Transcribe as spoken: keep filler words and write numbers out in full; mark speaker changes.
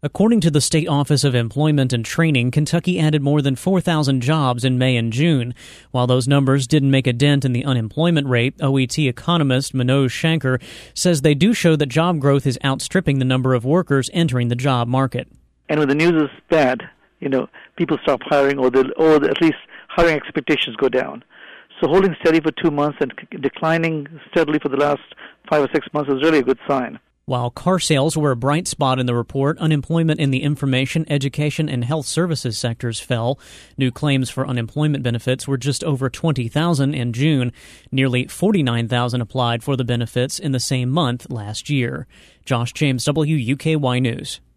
Speaker 1: According to the State Office of Employment and Training, Kentucky added more than four thousand jobs in May and June. While those numbers didn't make a dent in the unemployment rate, O E T economist Manoj Shankar says they do show that job growth is outstripping the number of workers entering the job market.
Speaker 2: And when the news is bad, you know, people stop hiring, or, or at least hiring expectations go down. So holding steady for two months and declining steadily for the last five or six months is really a good sign.
Speaker 1: While car sales were a bright spot in the report, unemployment in the information, education, and health services sectors fell. New claims for unemployment benefits were just over twenty thousand in June. Nearly forty-nine thousand applied for the benefits in the same month last year. Josh James, W U K Y News.